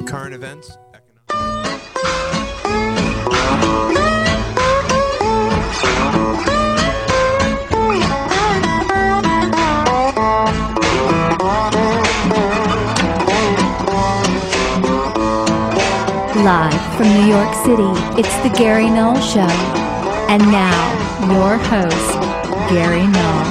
current events, Live from New York City, it's the Gary Null Show. And now, your host, Gary Null.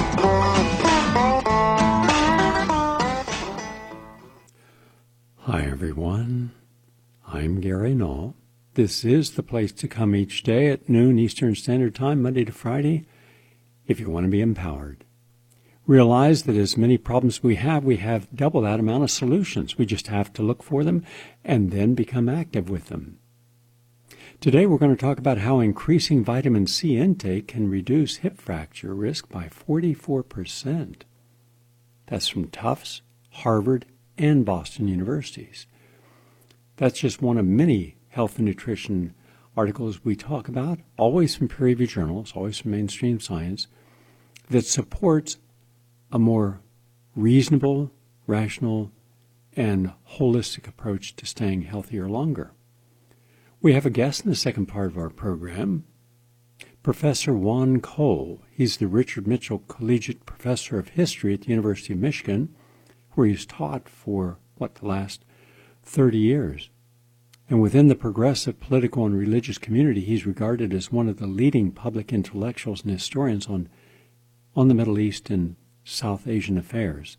Hi, everyone. I'm Gary Null. This is the place to come each day at noon Eastern Standard Time, Monday to Friday, if you want to be empowered. Realize that as many problems we have double that amount of solutions. We just have to look for them and then become active with them. Today we're going to talk about how increasing vitamin C intake can reduce hip fracture risk by 44%. That's from Tufts, Harvard, and Boston universities. That's just one of many health and nutrition articles we talk about, always from peer-reviewed journals, always from mainstream science, that supports a more reasonable, rational, and holistic approach to staying healthier longer. We have a guest in the second part of our program, Professor Juan Cole. He's the Richard Mitchell Collegiate Professor of History at the University of Michigan, where he's taught for, the last 30 years. And within the progressive political and religious community, he's regarded as one of the leading public intellectuals and historians on the Middle East and South Asian affairs.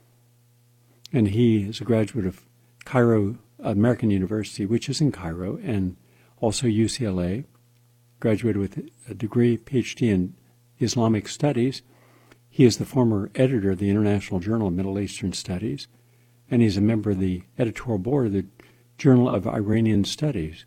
And he is a graduate of Cairo American University, which is in Cairo, and also UCLA, graduated with a degree, PhD in Islamic Studies. He is the former editor of the International Journal of Middle Eastern Studies, and he's a member of the editorial board of the Journal of Iranian Studies.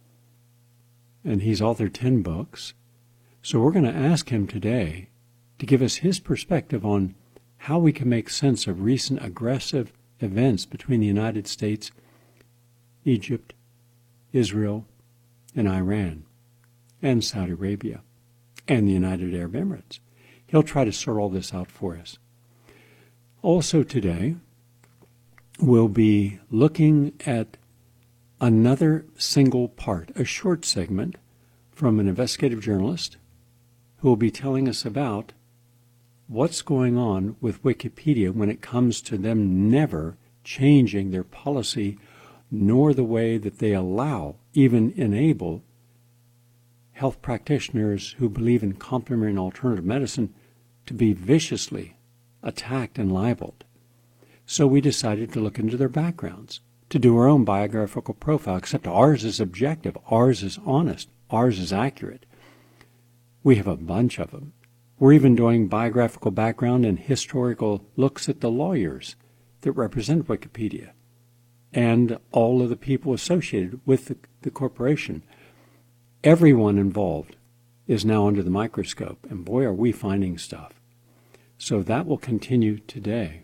And he's authored 10 books. So we're going to ask him today to give us his perspective on how we can make sense of recent aggressive events between the United States, Egypt, Israel, and Iran, and Saudi Arabia, and the United Arab Emirates. He'll try to sort all this out for us. Also today, we'll be looking at another single part, a short segment from an investigative journalist who will be telling us about what's going on with Wikipedia when it comes to them never changing their policy nor the way that they allow, even enable, health practitioners who believe in complementary and alternative medicine to be viciously attacked and libeled. So we decided to look into their backgrounds, to do our own biographical profile, except ours is objective, ours is honest, ours is accurate. We have a bunch of them. We're even doing biographical background and historical looks at the lawyers that represent Wikipedia and all of the people associated with the corporation. Everyone involved is now under the microscope, and boy, are we finding stuff. So that will continue today.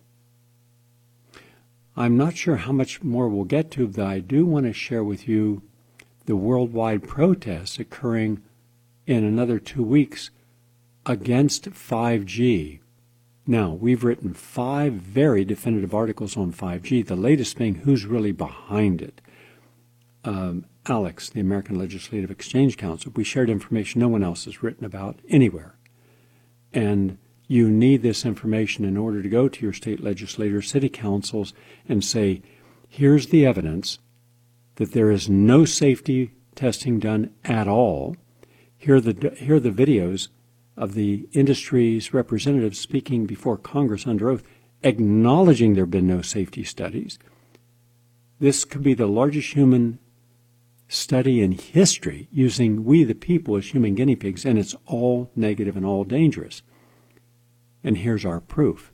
I'm not sure how much more we'll get to, but I do want to share with you the worldwide protests occurring in another 2 weeks against 5G. Now, we've written 5 very definitive articles on 5G, the latest being who's really behind it. ALEC, the American Legislative Exchange Council, we shared information no one else has written about anywhere. And you need this information in order to go to your state legislators, city councils, and say, here's the evidence that there is no safety testing done at all. Here are the videos of the industry's representatives speaking before Congress under oath, acknowledging there have been no safety studies. This could be the largest human study in history using we the people as human guinea pigs, and it's all negative and all dangerous. And here's our proof.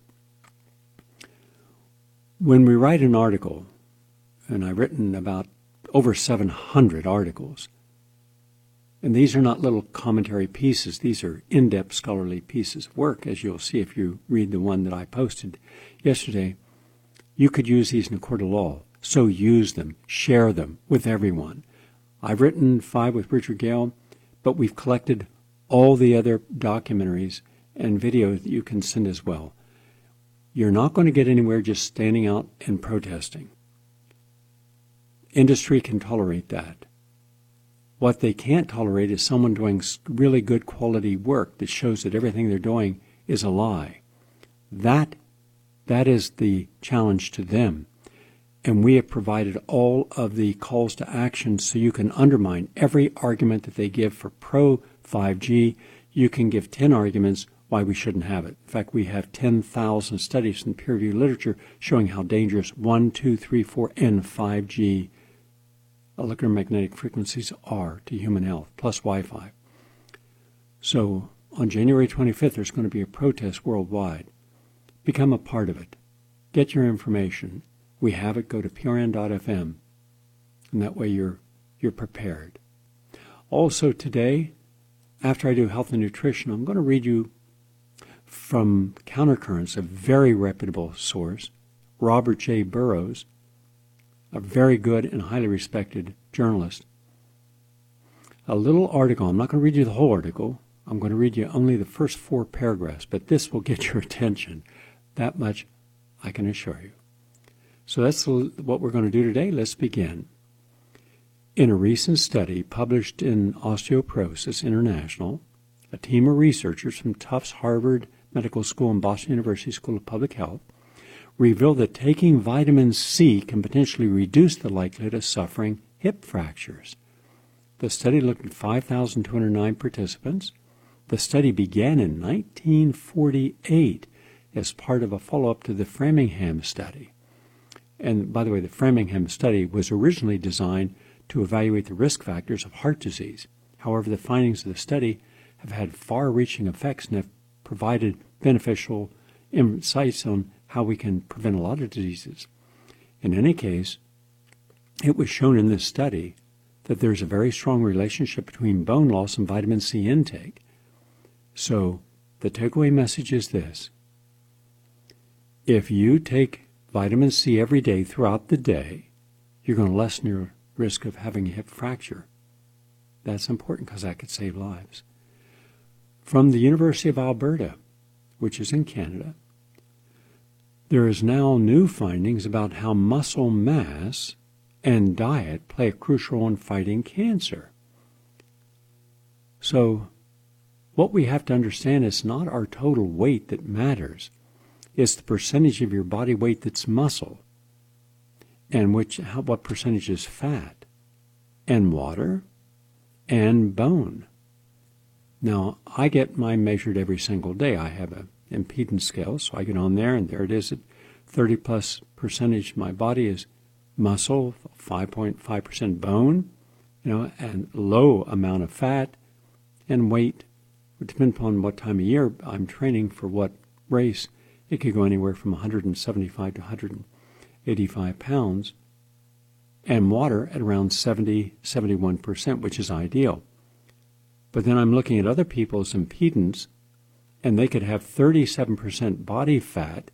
When we write an article, and I've written about over 700 articles, and these are not little commentary pieces. These are in-depth scholarly pieces of work, as you'll see if you read the one that I posted yesterday. You could use these in a court of law, so use them, share them with everyone. I've written 5 with Richard Gale, but we've collected all the other documentaries and videos that you can send as well. You're not going to get anywhere just standing out and protesting. Industry can tolerate that. What they can't tolerate is someone doing really good quality work that shows that everything they're doing is a lie. That is the challenge to them. And we have provided all of the calls to action so you can undermine every argument that they give for pro 5G. You can give 10 arguments why we shouldn't have it. In fact, we have 10,000 studies in peer-reviewed literature showing how dangerous 1, 2, 3, 4, and 5G electromagnetic frequencies are to human health, plus Wi-Fi. So on January 25th, there's going to be a protest worldwide. Become a part of it. Get your information. We have it. Go to prn.fm, and that way you're prepared. Also today, after I do health and nutrition, I'm going to read you from Countercurrents, a very reputable source, Robert J. Burrows, a very good and highly respected journalist. A little article. I'm not going to read you the whole article. I'm going to read you only the first 4 paragraphs, but this will get your attention. That much I can assure you. So that's what we're going to do today. Let's begin. In a recent study published in Osteoporosis International, a team of researchers from Tufts Harvard Medical School and Boston University School of Public Health revealed that taking vitamin C can potentially reduce the likelihood of suffering hip fractures. The study looked at 5,209 participants. The study began in 1948 as part of a follow-up to the Framingham study. And by the way, the Framingham study was originally designed to evaluate the risk factors of heart disease. However, the findings of the study have had far-reaching effects and have provided beneficial insights on how we can prevent a lot of diseases. In any case, it was shown in this study that there's a very strong relationship between bone loss and vitamin C intake. So the takeaway message is this. If you take vitamin C every day throughout the day, you're going to lessen your risk of having a hip fracture. That's important because that could save lives. From the University of Alberta, which is in Canada, there is now new findings about how muscle mass and diet play a crucial role in fighting cancer. So what we have to understand is not our total weight that matters. It's the percentage of your body weight that's muscle, and what percentage is fat, and water, and bone. Now, I get mine measured every single day. I have an impedance scale, so I get on there, and there it is at 30+% of my body is muscle, 5.5% bone, and low amount of fat, and weight. It depends upon what time of year I'm training for what race. It could go anywhere from 175 to 185 pounds, and water at around 71%, which is ideal. But then I'm looking at other people's impedance, and they could have 37% body fat,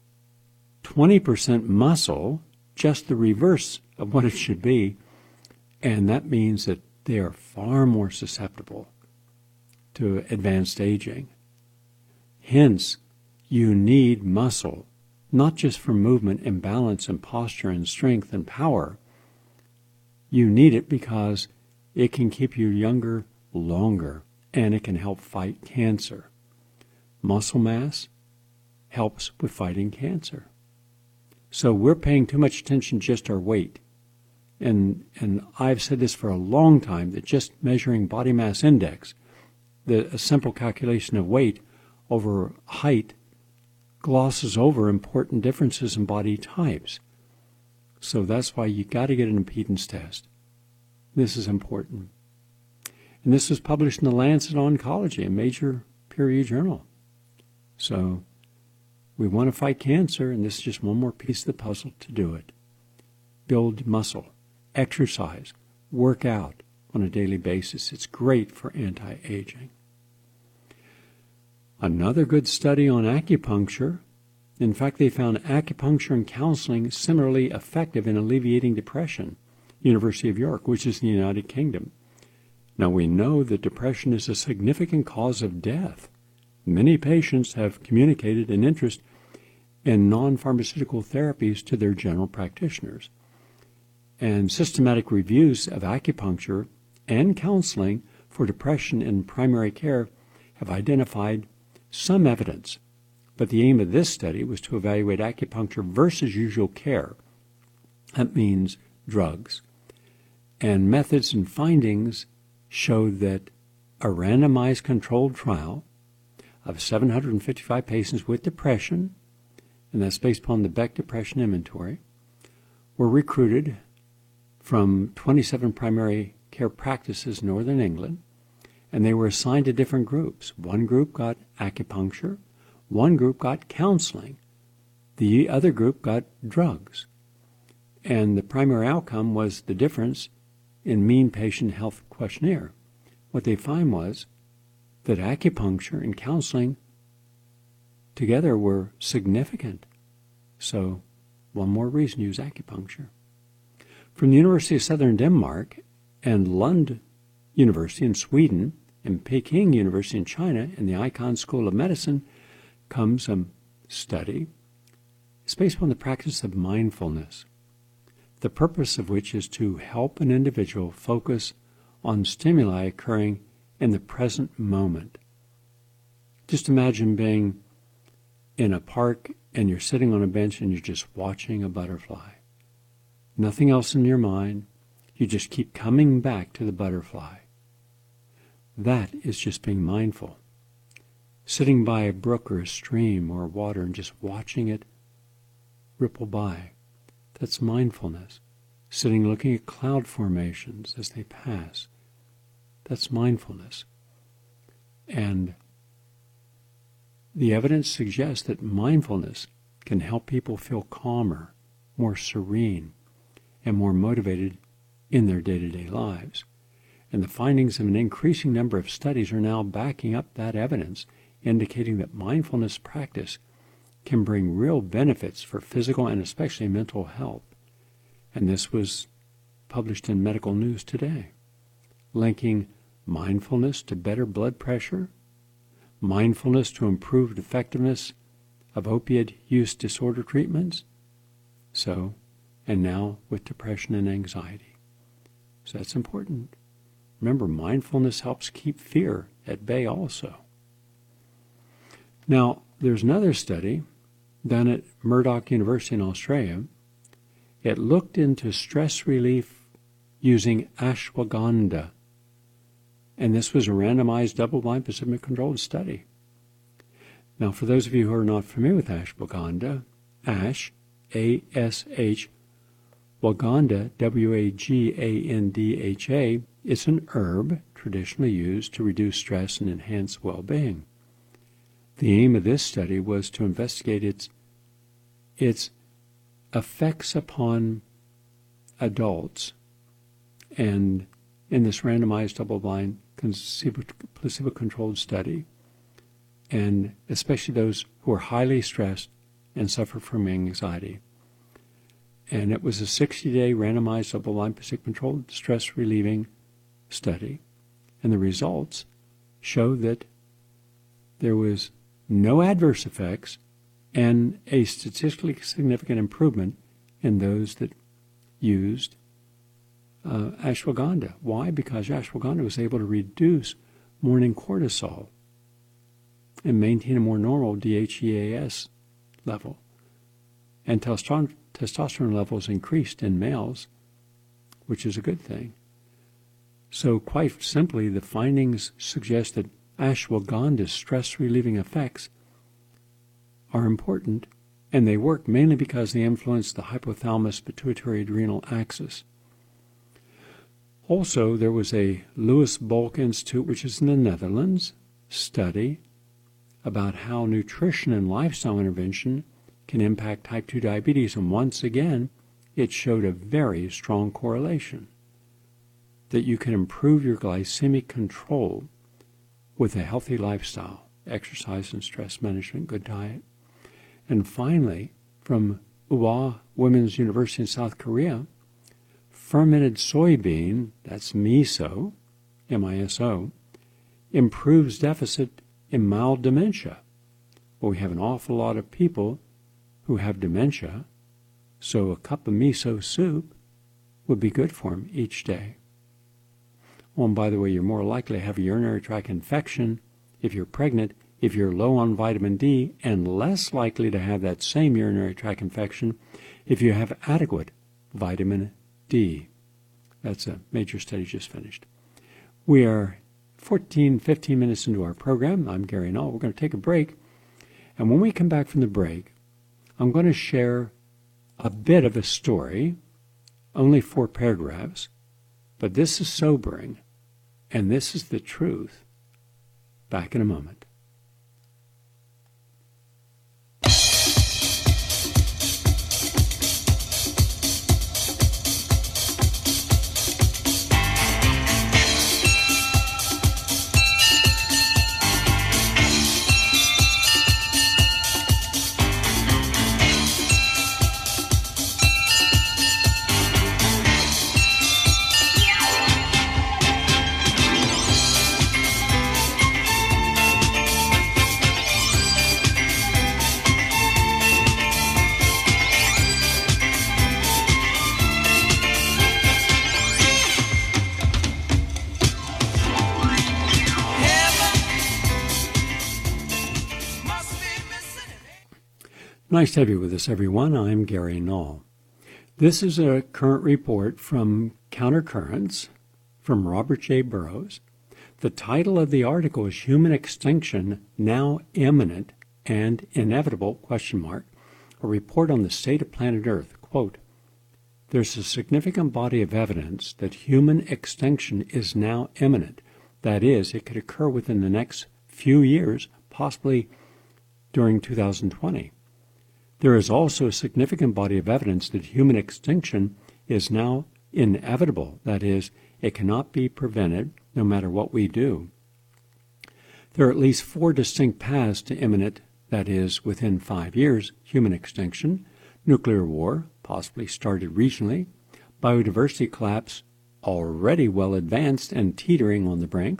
20% muscle, just the reverse of what it should be, and that means that they are far more susceptible to advanced aging. Hence, you need muscle, not just for movement and balance and posture and strength and power. You need it because it can keep you younger longer, and it can help fight cancer. Muscle mass helps with fighting cancer. So we're paying too much attention just to our weight. And I've said this for a long time, that just measuring body mass index, a simple calculation of weight over height, glosses over important differences in body types. So that's why you got to get an impedance test. This is important. And this was published in the Lancet Oncology, a major peer-reviewed journal. So we want to fight cancer, and this is just one more piece of the puzzle to do it. Build muscle, exercise, work out on a daily basis. It's great for anti-aging. Another good study on acupuncture. In fact, they found acupuncture and counseling similarly effective in alleviating depression. University of York, which is in the United Kingdom. Now, we know that depression is a significant cause of death. Many patients have communicated an interest in non-pharmaceutical therapies to their general practitioners. And systematic reviews of acupuncture and counseling for depression in primary care have identified some evidence. But the aim of this study was to evaluate acupuncture versus usual care. That means drugs. And methods and findings showed that a randomized controlled trial of 755 patients with depression, and that's based upon the Beck Depression Inventory, were recruited from 27 primary care practices in northern England, and they were assigned to different groups. One group got acupuncture, one group got counseling, the other group got drugs. And the primary outcome was the difference in mean patient health questionnaire. What they found was that acupuncture and counseling together were significant. So one more reason to use acupuncture. From the University of Southern Denmark and Lund University in Sweden and Peking University in China and the Icahn School of Medicine comes a study. It's based on the practice of mindfulness, the purpose of which is to help an individual focus on stimuli occurring in the present moment. Just imagine being in a park and you're sitting on a bench and you're just watching a butterfly. Nothing else in your mind. You just keep coming back to the butterfly. That is just being mindful. Sitting by a brook or a stream or water and just watching it ripple by. That's mindfulness. Sitting looking at cloud formations as they pass. That's mindfulness. And the evidence suggests that mindfulness can help people feel calmer, more serene, and more motivated in their day-to-day lives. And the findings of an increasing number of studies are now backing up that evidence, indicating that mindfulness practice can bring real benefits for physical and especially mental health. And this was published in Medical News today, linking mindfulness to better blood pressure, mindfulness to improved effectiveness of opiate use disorder treatments, and now with depression and anxiety. So that's important. Remember, mindfulness helps keep fear at bay also. Now, there's another study done at Murdoch University in Australia. It looked into stress relief using ashwagandha. And this was a randomized, double-blind, placebo-controlled study. Now, for those of you who are not familiar with ashwagandha, ash, A-S-H, wagandha, W-A-G-A-N-D-H-A, is an herb traditionally used to reduce stress and enhance well-being. The aim of this study was to investigate its effects upon adults, and in this randomized double-blind placebo-controlled study, and especially those who are highly stressed and suffer from anxiety. And it was a 60-day randomized double-blind placebo-controlled stress-relieving study, and the results showed that there was no adverse effects and a statistically significant improvement in those that used ashwagandha. Why? Because ashwagandha was able to reduce morning cortisol and maintain a more normal DHEAS level. And testosterone levels increased in males, which is a good thing. So quite simply, the findings suggest that ashwagandha's stress-relieving effects are important, and they work mainly because they influence the hypothalamus-pituitary-adrenal axis. Also, there was a Louis Bolk Institute, which is in the Netherlands, study about how nutrition and lifestyle intervention can impact type 2 diabetes, and once again, it showed a very strong correlation that you can improve your glycemic control with a healthy lifestyle, exercise and stress management, good diet. And finally, from Ua Women's University in South Korea, fermented soybean, that's miso, M-I-S-O, improves deficit in mild dementia. Well, we have an awful lot of people who have dementia, so a cup of miso soup would be good for them each day. Oh, and by the way, you're more likely to have a urinary tract infection if you're pregnant, if you're low on vitamin D, and less likely to have that same urinary tract infection if you have adequate vitamin D. That's a major study just finished. We are 15 minutes into our program. I'm Gary Null. We're going to take a break. And when we come back from the break, I'm going to share a bit of a story, only 4 paragraphs, but this is sobering, and this is the truth. Back in a moment. Nice to have you with us, everyone. I'm Gary Null. This is a current report from Countercurrents from Robert J. Burrows. The title of the article is Human Extinction Now Imminent and Inevitable, ? A report on the state of planet Earth. Quote, there's a significant body of evidence that human extinction is now imminent. That is, it could occur within the next few years, possibly during 2020. There is also a significant body of evidence that human extinction is now inevitable. That is, it cannot be prevented no matter what we do. There are at least 4 distinct paths to imminent, that is, within 5 years, human extinction: nuclear war, possibly started regionally; biodiversity collapse, already well advanced and teetering on the brink;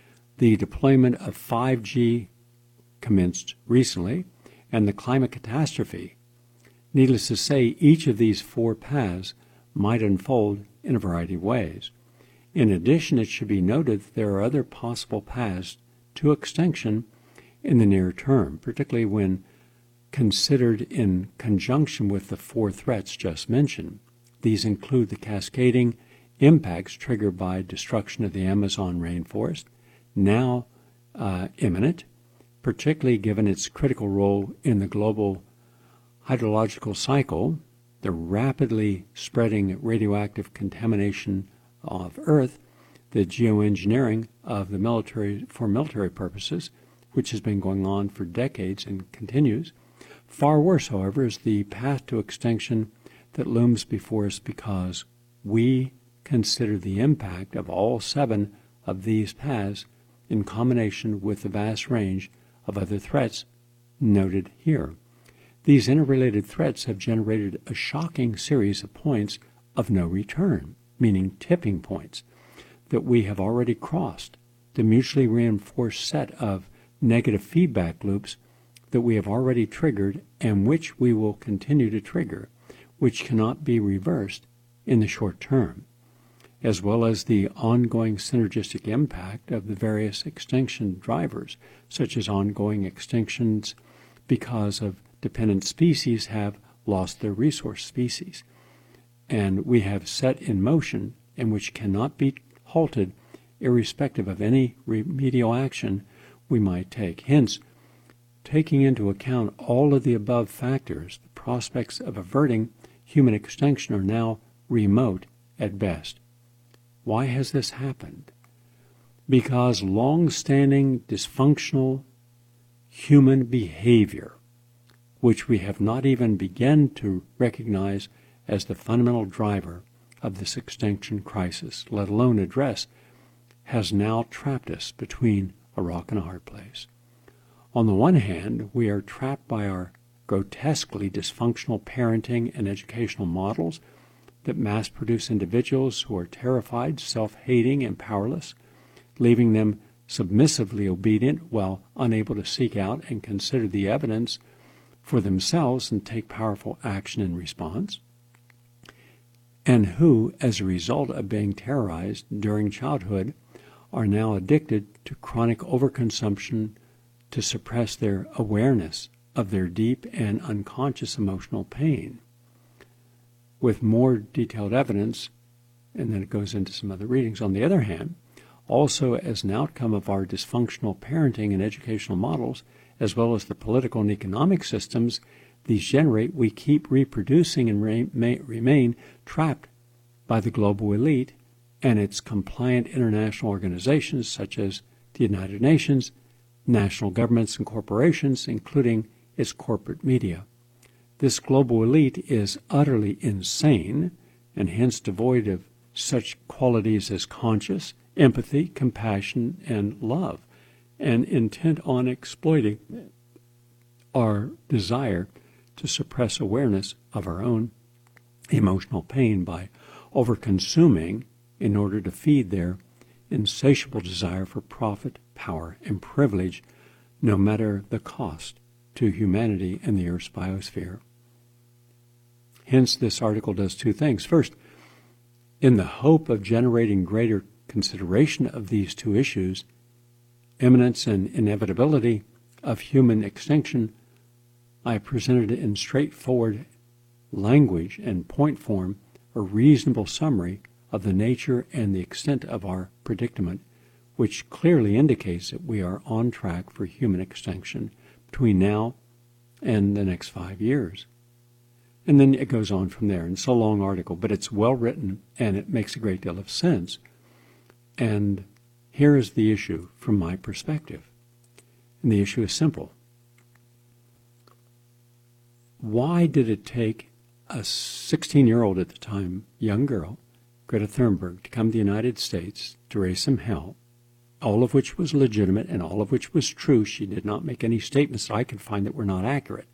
the deployment of 5G commenced recently; and the climate catastrophe. Needless to say, each of these 4 paths might unfold in a variety of ways. In addition, it should be noted that there are other possible paths to extinction in the near term, particularly when considered in conjunction with the 4 threats just mentioned. These include the cascading impacts triggered by destruction of the Amazon rainforest, now imminent, particularly given its critical role in the global hydrological cycle, the rapidly spreading radioactive contamination of Earth, the geoengineering of the military for military purposes, which has been going on for decades and continues. Far worse, however, is the path to extinction that looms before us because we consider the impact of all 7 of these paths in combination with the vast range of other threats noted here. These interrelated threats have generated a shocking series of points of no return, meaning tipping points, that we have already crossed, the mutually reinforced set of negative feedback loops that we have already triggered and which we will continue to trigger, which cannot be reversed in the short term, as well as the ongoing synergistic impact of the various extinction drivers, such as ongoing extinctions because of dependent species have lost their resource species, and we have set in motion and which cannot be halted irrespective of any remedial action we might take. Hence, taking into account all of the above factors, the prospects of averting human extinction are now remote at best. Why has this happened? Because long-standing dysfunctional human behavior, which we have not even begun to recognize as the fundamental driver of this extinction crisis, let alone address, has now trapped us between a rock and a hard place. On the one hand, we are trapped by our grotesquely dysfunctional parenting and educational models that mass-produce individuals who are terrified, self-hating, and powerless, leaving them submissively obedient while unable to seek out and consider the evidence for themselves and take powerful action in response. and who, as a result of being terrorized during childhood, are now addicted to chronic overconsumption to suppress their awareness of their deep and unconscious emotional pain. With more detailed evidence, and then it goes into some other readings, on the other hand, also as an outcome of our dysfunctional parenting and educational models, as well as the political and economic systems these generate, we keep reproducing and remain trapped by the global elite and its compliant international organizations such as the United Nations, national governments and corporations, including its corporate media. This global elite is utterly insane and hence devoid of such qualities as conscience, empathy, compassion, and love, and intent on exploiting our desire to suppress awareness of our own emotional pain by overconsuming in order to feed their insatiable desire for profit, power, and privilege, no matter the cost to humanity and the Earth's biosphere. Hence, this article does two things. First, in the hope of generating greater consideration of these two issues, imminence and inevitability of human extinction, I presented in straightforward language and point form a reasonable summary of the nature and the extent of our predicament, which clearly indicates that we are on track for human extinction between now and the next 5 years. And then it goes on from there. And it's a long article, but it's well written and it makes a great deal of sense. And here is the issue from my perspective. And the issue is simple. Why did it take a 16-year-old at the time, young girl, Greta Thunberg, to come to the United States to raise some hell, all of which was legitimate and all of which was true? She did not make any statements that I could find that were not accurate.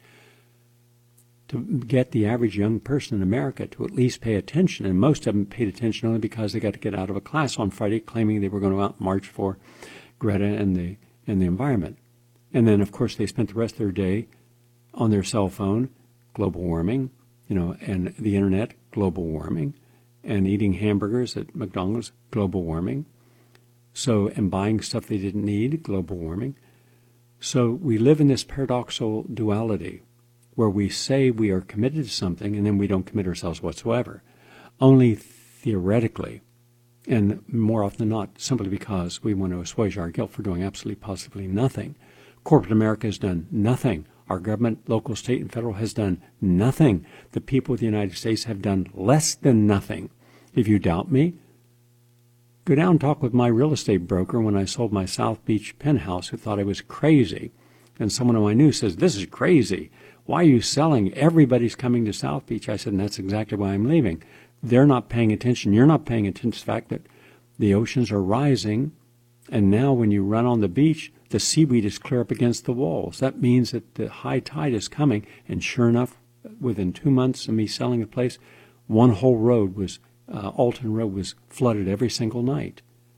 To get the average young person in America to at least pay attention, and most of them paid attention only because they got to get out of a class on Friday claiming they were going to out march for Greta and the environment. And then, of course, they spent the rest of their day on their cell phone, global warming, and the internet, global warming, and eating hamburgers at McDonald's, global warming. So, and buying stuff they didn't need, global warming. So we live in this paradoxical duality where we say we are committed to something and then we don't commit ourselves whatsoever, only theoretically, and more often than not, simply because we want to assuage our guilt for doing absolutely positively nothing. Corporate America has done nothing. Our government, local, state, and federal, has done nothing. The people of the United States have done less than nothing. If you doubt me, go down and talk with my real estate broker when I sold my South Beach penthouse, who thought I was crazy. And someone who I knew says, "This is crazy. Why are you selling? Everybody's coming to South Beach." I said, and that's exactly why I'm leaving. They're not paying attention. You're not paying attention to the fact that the oceans are rising, and now when you run on the beach, the seaweed is clear up against the walls. That means that the high tide is coming, and sure enough, within 2 months of me selling the place, one whole road was, Alton Road was flooded every single night.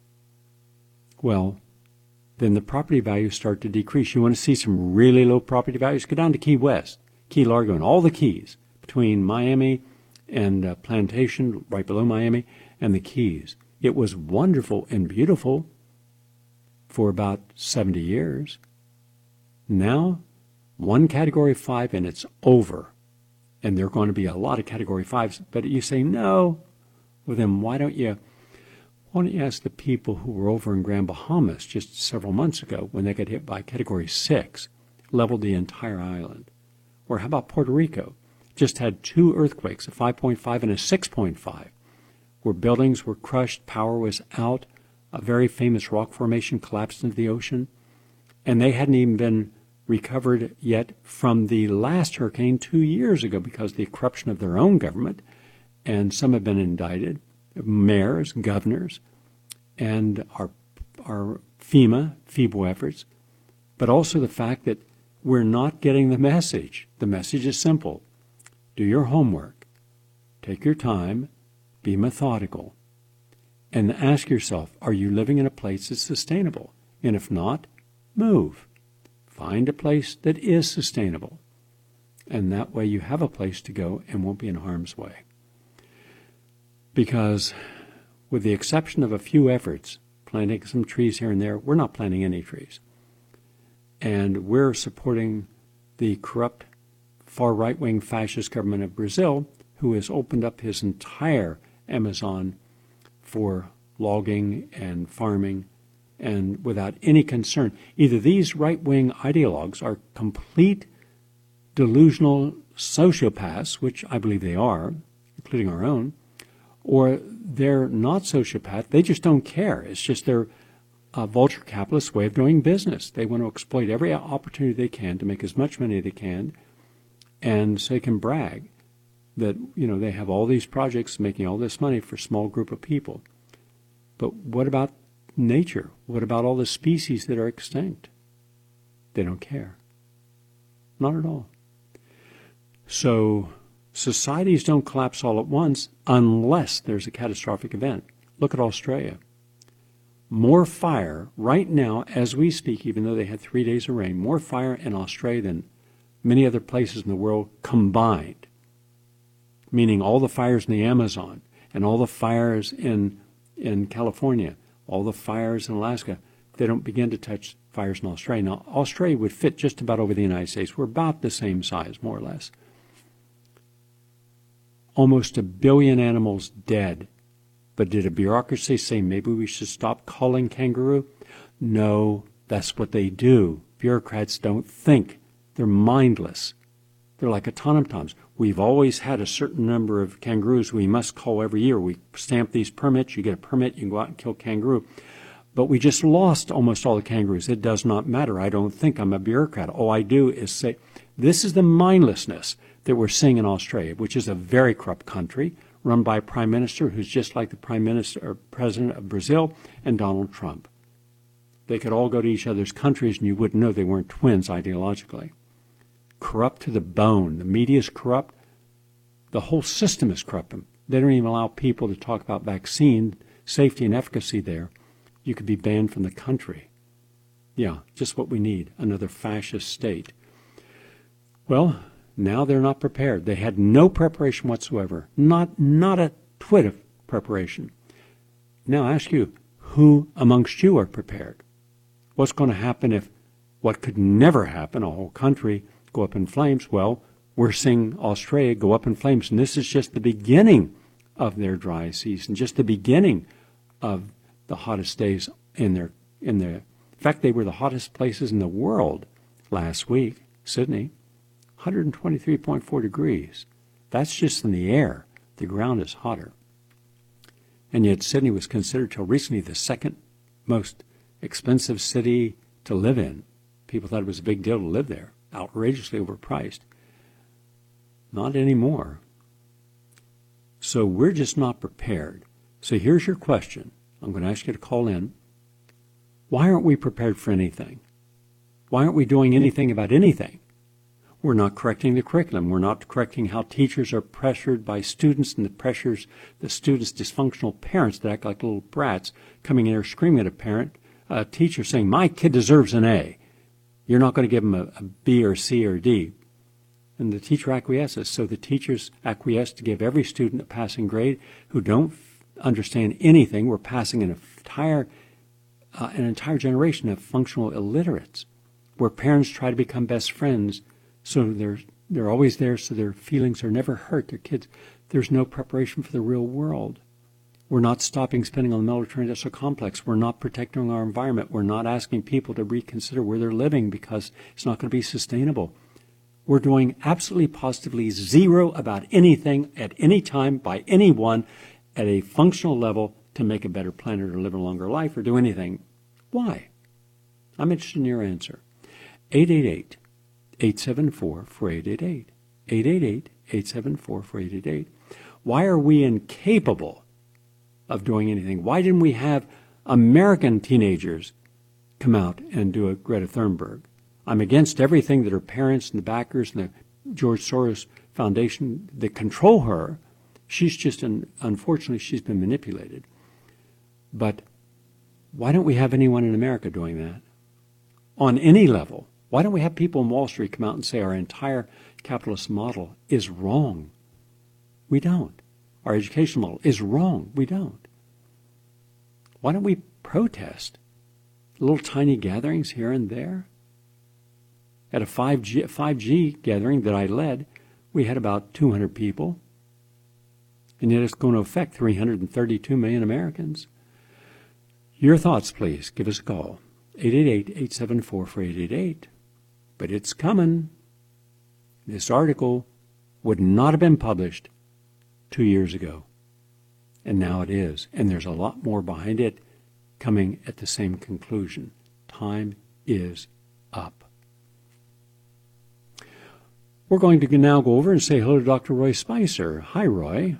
Well, then the property values start to decrease. You want to see some really low property values? Go down to Key West, Key Largo, and all the Keys between Miami and Plantation, right below Miami, and the Keys. It was wonderful and beautiful for about 70 years. Now, one Category 5 and it's over. And there are going to be a lot of Category 5s. But you say, no. Well, then why don't you ask the people who were over in Grand Bahamas just several months ago when they got hit by Category 6, leveled the entire island? Or how about Puerto Rico? Just had 2 earthquakes, a 5.5 and a 6.5, where buildings were crushed, power was out, a very famous rock formation collapsed into the ocean, and they hadn't even been recovered yet from the last hurricane 2 years ago because of the corruption of their own government, and some have been indicted, mayors, governors, and our FEMA, feeble efforts, but also the fact that we're not getting the message. The message is simple. Do your homework. Take your time. Be methodical. And ask yourself, are you living in a place that's sustainable? And if not, move. Find a place that is sustainable. And that way you have a place to go and won't be in harm's way. Because with the exception of a few efforts, planting some trees here and there, we're not planting any trees. And we're supporting the corrupt far right-wing fascist government of Brazil, who has opened up his entire Amazon for logging and farming, and without any concern. Either these right-wing ideologues are complete delusional sociopaths, which I believe they are, including our own, or they're not sociopath. They just don't care. It's just their vulture capitalist way of doing business. They want to exploit every opportunity they can to make as much money as they can, and so they can brag that, you know, they have all these projects making all this money for a small group of people. But what about nature? What about all the species that are extinct? They don't care. Not at all. So societies don't collapse all at once unless there's a catastrophic event. Look at Australia. More fire right now as we speak, even though they had 3 days of rain, more fire in Australia than many other places in the world combined, meaning all the fires in the Amazon and all the fires in California, all the fires in Alaska. They don't begin to touch fires in Australia. Now, Australia would fit just about over the United States. We're about the same size, more or less. Almost 1 billion animals dead. But did a bureaucracy say maybe we should stop calling kangaroo? No, that's what they do. Bureaucrats don't think. They're mindless. They're like automatons. We've always had a certain number of kangaroos we must call every year. We stamp these permits. You get a permit, you can go out and kill kangaroo. But we just lost almost all the kangaroos. It does not matter. I don't think. I'm a bureaucrat. All I do is say, this is the mindlessness that we're seeing in Australia, which is a very corrupt country, run by a prime minister who's just like the prime minister or president of Brazil and Donald Trump. They could all go to each other's countries and you wouldn't know they weren't twins ideologically. Corrupt to the bone. The media is corrupt. The whole system is corrupt. They don't even allow people to talk about vaccine safety and efficacy there. You could be banned from the country. Yeah, just what we need, another fascist state. Well, now they're not prepared. They had no preparation whatsoever, not a twit of preparation. Now I ask you, who amongst you are prepared? What's going to happen if what could never happen, a whole country go up in flames? Well, we're seeing Australia go up in flames, and this is just the beginning of their dry season, just the beginning of the hottest days in fact, they were the hottest places in the world last week. Sydney, 123.4 degrees. That's just in the air. The ground is hotter. And yet Sydney was considered till recently the second most expensive city to live in. People thought it was a big deal to live there. Outrageously overpriced. Not anymore. So we're just not prepared. So here's your question. I'm going to ask you to call in. Why aren't we prepared for anything? Why aren't we doing anything about anything? We're not correcting the curriculum. We're not correcting how teachers are pressured by students and the students' dysfunctional parents that act like little brats coming in there screaming at a teacher saying, my kid deserves an A. You're not going to give him a B or C or D. And the teacher acquiesces. So the teachers acquiesce to give every student a passing grade who don't understand anything. We're passing an entire generation of functional illiterates, where parents try to become best friends, so they're always there, so their feelings are never hurt. Their kids, there's no preparation for the real world. We're not stopping spending on the military-industrial complex. We're not protecting our environment. We're not asking people to reconsider where they're living because it's not going to be sustainable. We're doing absolutely positively zero about anything at any time by anyone at a functional level to make a better planet or live a longer life or do anything. Why? I'm interested in your answer. 888-874-4888. 888-874-4888. Why are we incapable of doing anything? Why didn't we have American teenagers come out and do a Greta Thunberg? I'm against everything that her parents and the backers and the George Soros Foundation that control her. She's just, unfortunately, she's been manipulated. But why don't we have anyone in America doing that? On any level. Why don't we have people in Wall Street come out and say our entire capitalist model is wrong? We don't. our education model is wrong. We don't. Why don't we protest? Little tiny gatherings here and there. At a 5G gathering that I led, we had about 200 people, and yet it's going to affect 332 million Americans. Your thoughts, please. Give us a call. 888-874-4888. But it's coming. This article would not have been published 2 years ago, and now it is. And there's a lot more behind it coming at the same conclusion. Time is up. We're going to now go over and say hello to Dr. Roy Spicer. Hi, Roy.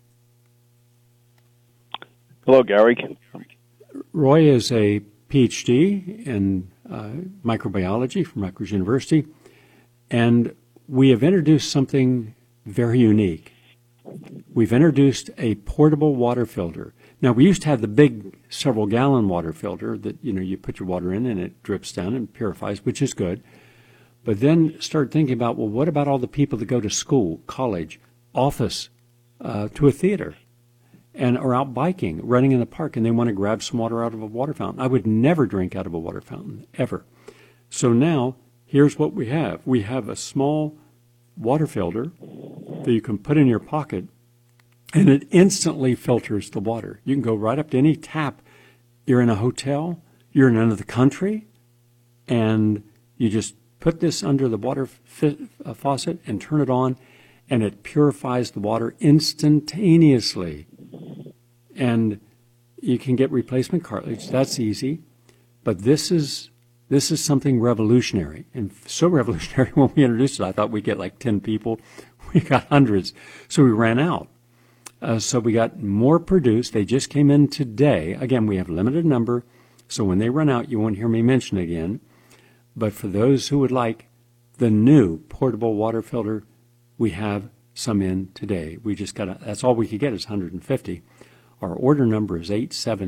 Hello, Gary. Roy is a PhD in microbiology from Rutgers University, and we have introduced something very unique. We've introduced a portable water filter. Now, we used to have the big several-gallon water filter that, you put your water in and it drips down and purifies, which is good. But then start thinking about, well, what about all the people that go to school, college, office, to a theater, and are out biking, running in the park, and they want to grab some water out of a water fountain? I would never drink out of a water fountain, ever. So now, here's what we have. We have a small water filter that you can put in your pocket, and it instantly filters the water. You can go right up to any tap. You're in a hotel, you're in another country, and you just put this under the water faucet and turn it on, and it purifies the water instantaneously. And you can get replacement cartridge. That's easy. But this is something revolutionary. And so revolutionary, when we introduced it, I thought we'd get like 10 people. We got hundreds. So we ran out. So we got more produced. They just came in today. Again, we have a limited number. So when they run out, you won't hear me mention it again. But for those who would like the new portable water filter, we have some in today. We just that's all we could get is 150. Our order number is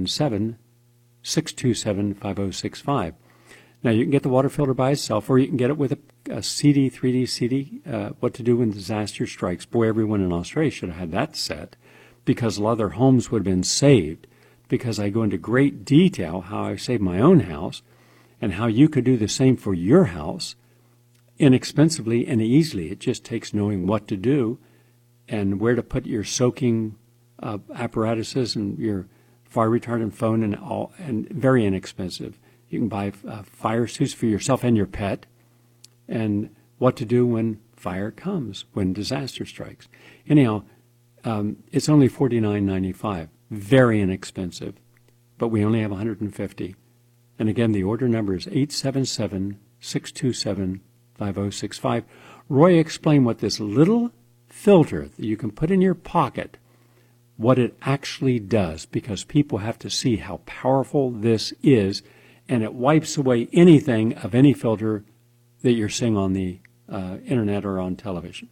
877-627-5065. Now, you can get the water filter by itself, or you can get it with a CD, 3D CD, what to do when disaster strikes. Boy, everyone in Australia should have had that set, because a lot of their homes would have been saved, because I go into great detail how I saved my own house, and how you could do the same for your house inexpensively and easily. It just takes knowing what to do and where to put your soaking apparatuses and your fire retardant foam and very inexpensive. You can buy fire suits for yourself and your pet, and what to do when fire comes, when disaster strikes. Anyhow, it's only $49.95, very inexpensive, but we only have 150. And again, the order number is 877-627-5065. Roy, explain what this little filter that you can put in your pocket, what it actually does, because people have to see how powerful this is, and it wipes away anything of any filter that you're seeing on the internet or on television.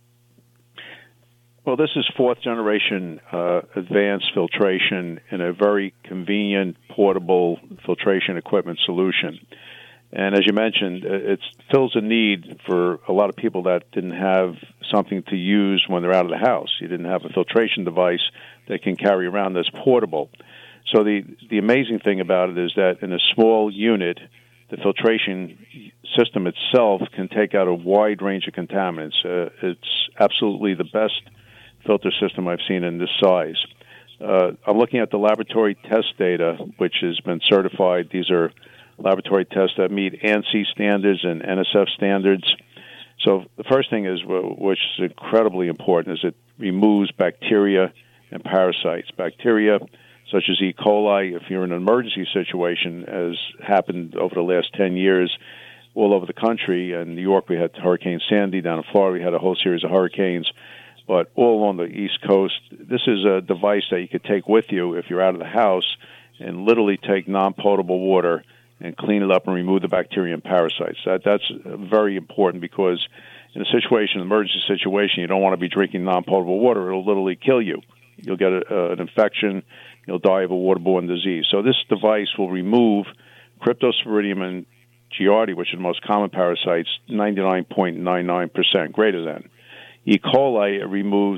Well, this is fourth-generation advanced filtration in a very convenient, portable filtration equipment solution. And as you mentioned, it fills a need for a lot of people that didn't have something to use when they're out of the house. You didn't have a filtration device they can carry around that's portable. So the amazing thing about it is that in a small unit, the filtration system itself can take out a wide range of contaminants. It's absolutely the best filter system I've seen in this size. I'm looking at the laboratory test data, which has been certified. These are laboratory tests that meet ANSI standards and NSF standards. So the first thing is, which is incredibly important, is it removes bacteria and parasites. Bacteria such as E. coli, if you're in an emergency situation, as happened over the last 10 years all over the country. In New York, we had Hurricane Sandy. Down in Florida, we had a whole series of hurricanes. But all along the East Coast, this is a device that you could take with you if you're out of the house and literally take non-potable water and clean it up and remove the bacteria and parasites. That's very important, because in a situation, an emergency situation, you don't want to be drinking non-potable water. It'll literally kill you. You'll get an infection. You'll die of a waterborne disease. So this device will remove Cryptosporidium and Giardia, which are the most common parasites, 99.99%, greater than. E. coli, it removes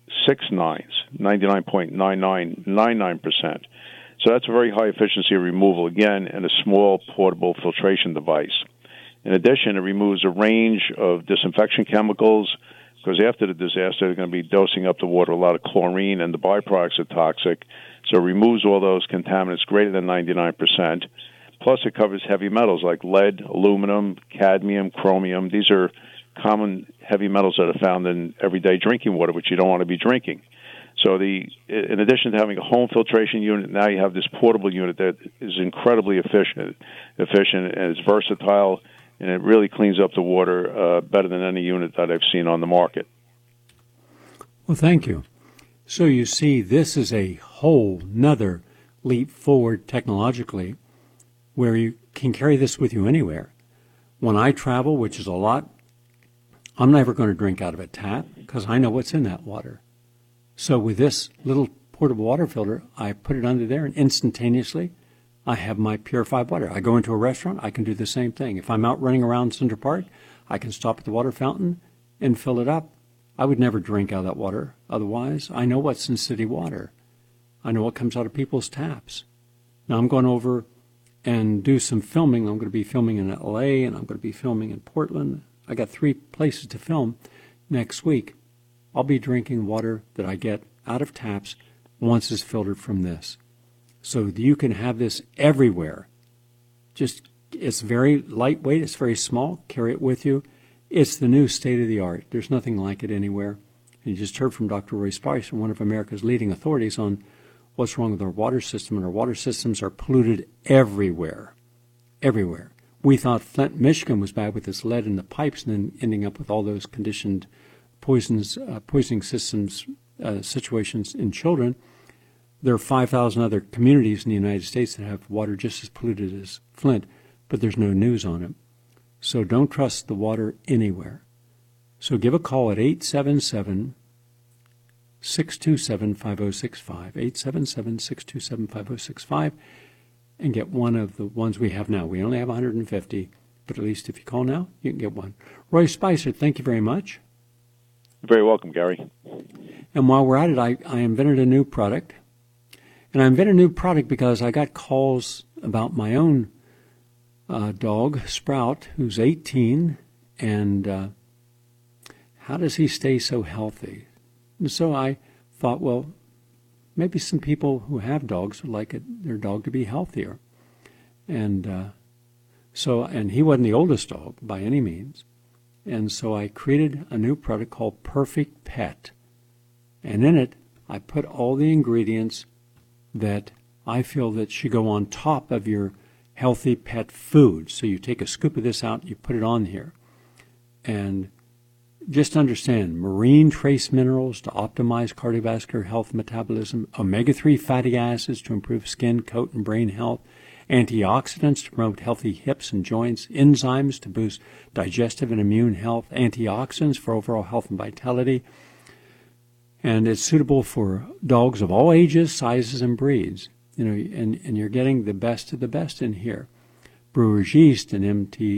99.9999%. So that's a very high efficiency removal, again, in a small portable filtration device. In addition, it removes a range of disinfection chemicals, because after the disaster, they're going to be dosing up the water with a lot of chlorine, and the byproducts are toxic. So it removes all those contaminants greater than 99%. Plus, it covers heavy metals like lead, aluminum, cadmium, chromium. These are common heavy metals that are found in everyday drinking water, which you don't want to be drinking. So in addition to having a home filtration unit, now you have this portable unit that is incredibly efficient, and it's versatile, and it really cleans up the water better than any unit that I've seen on the market. Well, thank you. So you see, this is a whole nother leap forward technologically where you can carry this with you anywhere. When I travel, which is a lot, I'm never going to drink out of a tap because I know what's in that water. So with this little portable water filter, I put it under there, and instantaneously I have my purified water. I go into a restaurant, I can do the same thing. If I'm out running around Central Park, I can stop at the water fountain and fill it up. I would never drink out of that water otherwise. I know what's in city water. I know what comes out of people's taps. Now I'm going over and do some filming. I'm going to be filming in LA, and I'm going to be filming in Portland. I got 3 places to film next week. I'll be drinking water that I get out of taps once it's filtered from this. So you can have this everywhere. It's very lightweight, it's very small, carry it with you. It's the new state of the art. There's nothing like it anywhere. And you just heard from Dr. Roy Spicer, one of America's leading authorities on what's wrong with our water system, and our water systems are polluted everywhere. Everywhere. We thought Flint, Michigan was bad with this lead in the pipes, and then ending up with all those conditioned poisoning systems situations in children. There are 5,000 other communities in the United States that have water just as polluted as Flint, but there's no news on it. So don't trust the water anywhere. So give a call at 877-627-5065, 877-627-5065, and get one of the ones we have now. We only have 150, but at least if you call now, you can get one. Roy Spicer, thank you very much. You're very welcome, Gary. And while we're at it, I invented a new product. And I invented a new product because I got calls about my own dog, Sprout, who's 18, and how does he stay so healthy? And so I thought, well, maybe some people who have dogs would like their dog to be healthier. And and he wasn't the oldest dog by any means. And so I created a new product called Perfect Pet. And in it, I put all the ingredients that I feel that should go on top of your healthy pet food. So you take a scoop of this out, you put it on here. And just understand, marine trace minerals to optimize cardiovascular health and metabolism, omega-3 fatty acids to improve skin, coat, and brain health, antioxidants to promote healthy hips and joints, enzymes to boost digestive and immune health, antioxidants for overall health and vitality. And it's suitable for dogs of all ages, sizes, and breeds. And you're getting the best of the best in here. Brewer's yeast and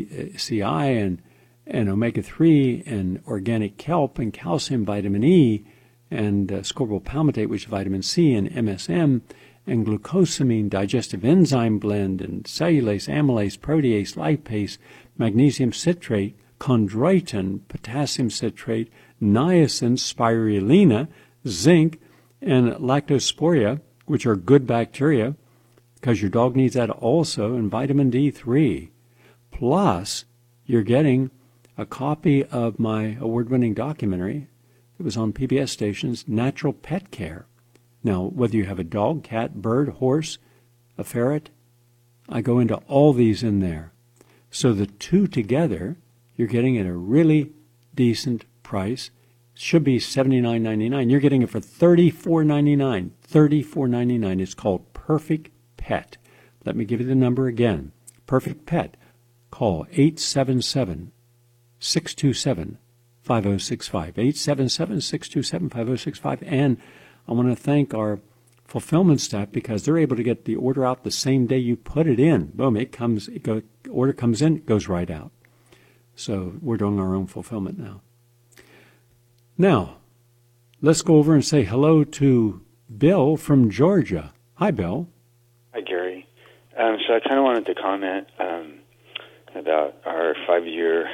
MTCI and omega-3 and organic kelp and calcium, vitamin E, and ascorbyl palmitate, which is vitamin C, and MSM, and glucosamine, digestive enzyme blend, and cellulase, amylase, protease, lipase, magnesium citrate, chondroitin, potassium citrate, niacin, spirulina, zinc, and lactosporia, which are good bacteria, because your dog needs that also, and vitamin D3. Plus, you're getting a copy of my award-winning documentary that was on PBS stations, Natural Pet Care. Now, whether you have a dog, cat, bird, horse, a ferret, I go into all these in there. So the two together, you're getting at a really decent price. It should be $79.99. You're getting it for $34.99. $34.99. It's called Perfect Pet. Let me give you the number again. Perfect Pet. Call 877-627-5065. 877-627-5065. And I want to thank our fulfillment staff because they're able to get the order out the same day you put it in. Boom, order comes in, it goes right out. So we're doing our own fulfillment now. Now, let's go over and say hello to Bill from Georgia. Hi, Bill. Hi, Gary. So I kind of wanted to comment about our 5-year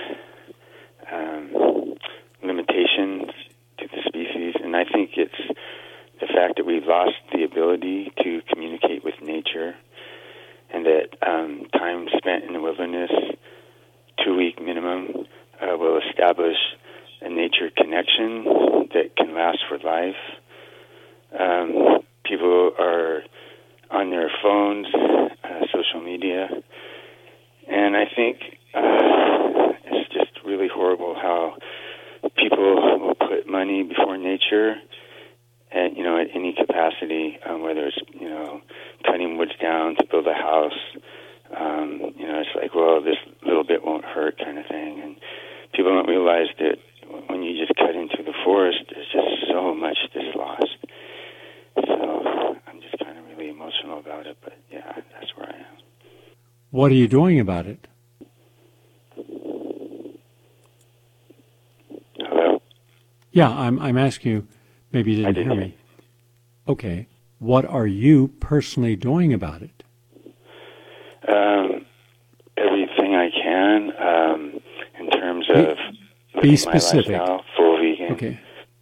limitations to the species, and I think it's the fact that we've lost the ability to communicate with nature, and that time spent in the wilderness, 2-week minimum, will establish a nature connection that can last for life. People are on their phones, social media, and I think it's just really horrible how people will put money before nature at any capacity, whether it's cutting woods down to build a house. It's like, well, this little bit won't hurt kind of thing, and people don't realize that when you just cut into the forest, there's just so much that's lost. So I'm just kind of really emotional about it, but yeah, that's where I am. What are you doing about it? Hello? Yeah, I'm asking you. Maybe you didn't hear me. Okay. What are you personally doing about it? Everything I can in terms of be specific. My lifestyle, full vegan. Okay.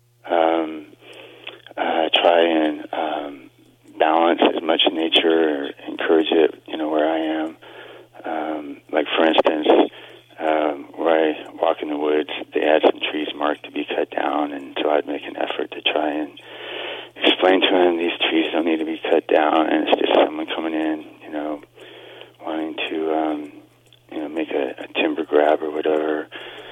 Try and balance as much nature, encourage it, where I am. Like, for instance, where I walk in the woods, they had some trees marked to be cut down, and so I'd make an effort to try and explain to them these trees don't need to be cut down, and it's just someone coming in, wanting to, make a timber grab or whatever.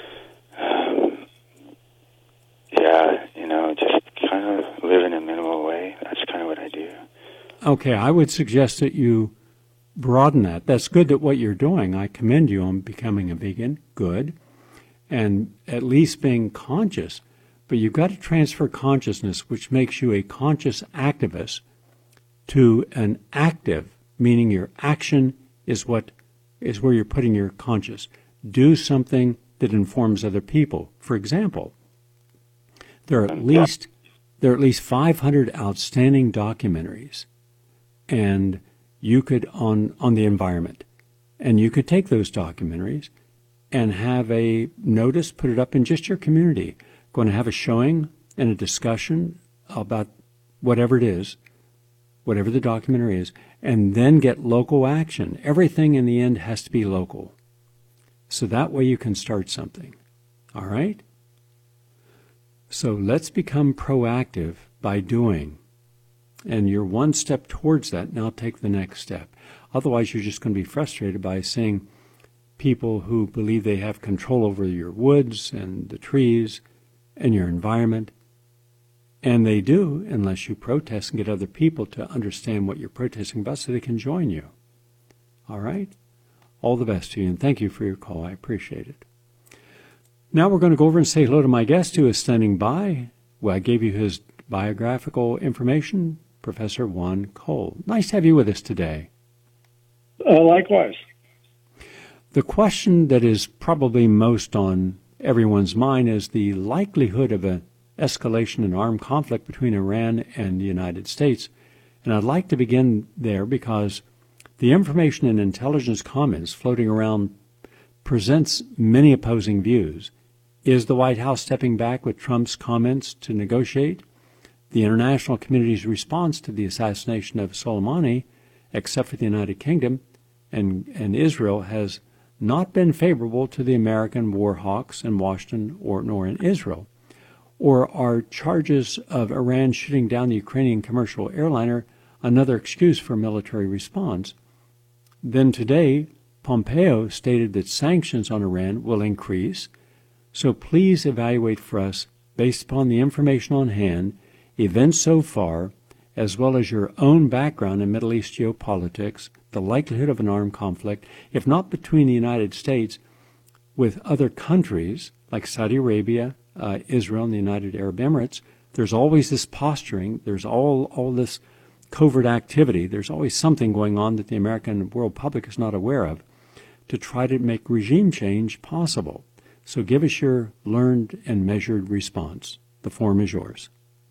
Just kind of live in a minimal way. That's kind of what I do. Okay, I would suggest that you broaden that. That's good that what you're doing. I commend you on becoming a vegan. Good. And at least being conscious. But you've got to transfer consciousness, which makes you a conscious activist, to an active, meaning your action is where you're putting your conscious. Do something that informs other people. For example, there are at least 500 outstanding documentaries, and you could on the environment, and you could take those documentaries and have a notice, put it up in just your community. Going to have a showing and a discussion about whatever it is, whatever the documentary is, and then get local action. Everything in the end has to be local. So that way you can start something. All right? So let's become proactive by doing. And you're one step towards that. Now take the next step. Otherwise, you're just going to be frustrated by seeing people who believe they have control over your woods and the trees and your environment. And they do, unless you protest and get other people to understand what you're protesting about so they can join you. All right? All the best to you, and thank you for your call. I appreciate it. Now we're going to go over and say hello to my guest who is standing by. Well, I gave you his biographical information, Professor Juan Cole. Nice to have you with us today. Likewise. The question that is probably most on everyone's mind is the likelihood of an escalation in armed conflict between Iran and the United States. And I'd like to begin there because the information and intelligence comments floating around presents many opposing views. Is the White House stepping back with Trump's comments to negotiate? The international community's response to the assassination of Soleimani, except for the United Kingdom and Israel, has not been favorable to the American war hawks in Washington nor in Israel. Or are charges of Iran shooting down the Ukrainian commercial airliner another excuse for military response? Then today, Pompeo stated that sanctions on Iran will increase. So please evaluate for us, based upon the information on hand, events so far, as well as your own background in Middle East geopolitics, the likelihood of an armed conflict, if not between the United States, with other countries like Saudi Arabia, Israel, and the United Arab Emirates. There's always this posturing. There's all this covert activity. There's always something going on that the American world public is not aware of to try to make regime change possible. So give us your learned and measured response. The form is yours.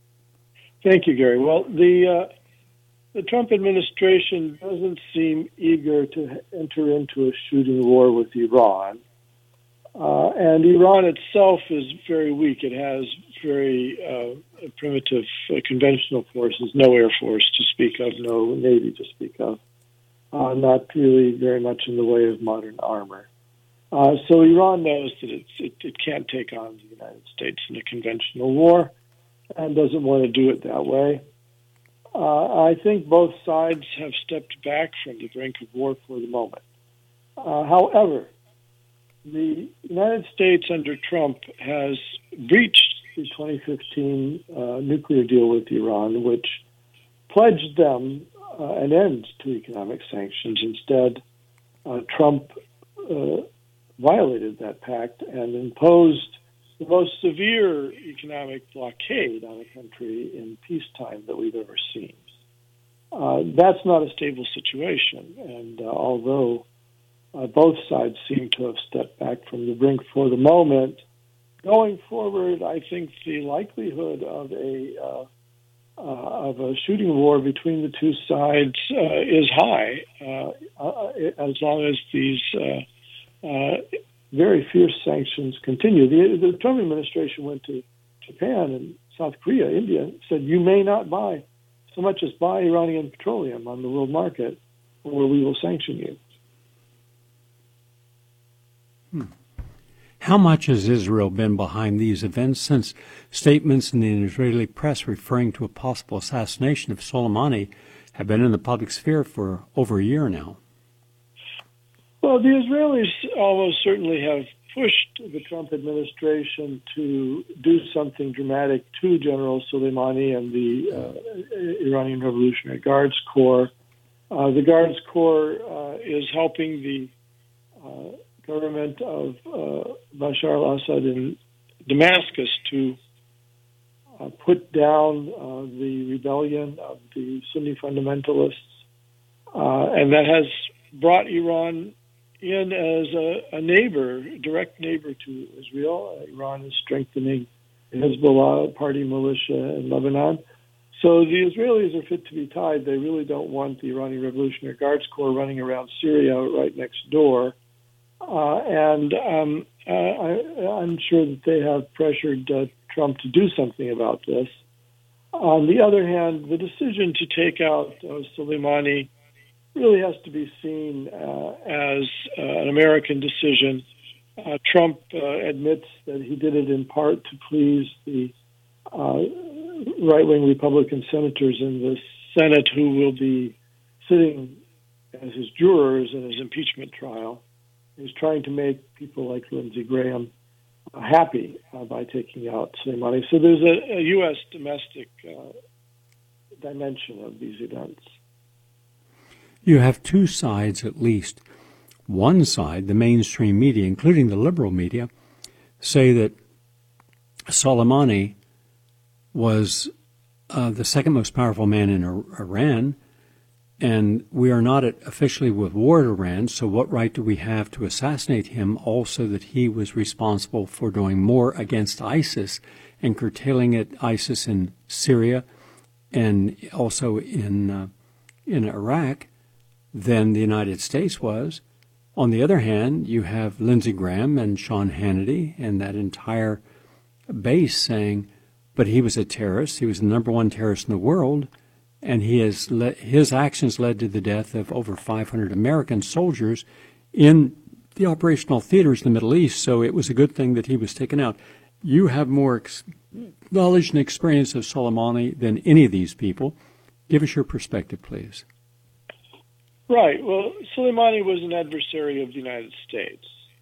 Thank you, Gary. Well, the Trump administration doesn't seem eager to enter into a shooting war with Iran. And Iran itself is very weak. It has very primitive conventional forces, no air force to speak of, no navy to speak of, not really very much in the way of modern armor. So Iran knows that it can't take on the United States in a conventional war and doesn't want to do it that way. I think both sides have stepped back from the brink of war for the moment. However, the United States under Trump has breached the 2015 nuclear deal with Iran, which pledged them an end to economic sanctions. Instead, Trump violated that pact and imposed the most severe economic blockade on a country in peacetime that we've ever seen. That's not a stable situation, and although both sides seem to have stepped back from the brink for the moment, going forward, I think the likelihood of a shooting war between the two sides is high, as long as these very fierce sanctions continue. The Trump administration went to Japan and South Korea, India, and said, you may not buy so much as buy Iranian petroleum on the world market, or we will sanction you. How much has Israel been behind these events, since statements in the Israeli press referring to a possible assassination of Soleimani have been in the public sphere for over a year now? Well, the Israelis almost certainly have pushed the Trump administration to do something dramatic to General Soleimani and the Iranian Revolutionary Guards Corps. The Guards Corps is helping the government of Bashar al-Assad in Damascus to put down the rebellion of the Sunni fundamentalists. And that has brought Iran in as a neighbor, direct neighbor to Israel. Iran is strengthening the Hezbollah party militia in Lebanon. So the Israelis are fit to be tied. They really don't want the Iranian Revolutionary Guards Corps running around Syria right next door. And I'm sure that they have pressured Trump to do something about this. On the other hand, the decision to take out Soleimani really has to be seen as an American decision. Trump admits that he did it in part to please the right-wing Republican senators in the Senate who will be sitting as his jurors in his impeachment trial. He's trying to make people like Lindsey Graham happy by taking out Soleimani. So there's a U.S. domestic dimension of these events. You have two sides at least. One side, the mainstream media, including the liberal media, say that Soleimani was the second most powerful man in Iran, and we are not officially with war at Iran, so what right do we have to assassinate him? Also that he was responsible for doing more against ISIS and curtailing ISIS in Syria and also in Iraq than the United States was. On the other hand, you have Lindsey Graham and Sean Hannity and that entire base saying, but he was a terrorist. He was the number one terrorist in the world. And his actions led to the death of over 500 American soldiers in the operational theaters in the Middle East, so it was a good thing that he was taken out. You have more knowledge and experience of Soleimani than any of these people. Give us your perspective, please. Right. Well, Soleimani was an adversary of the United States.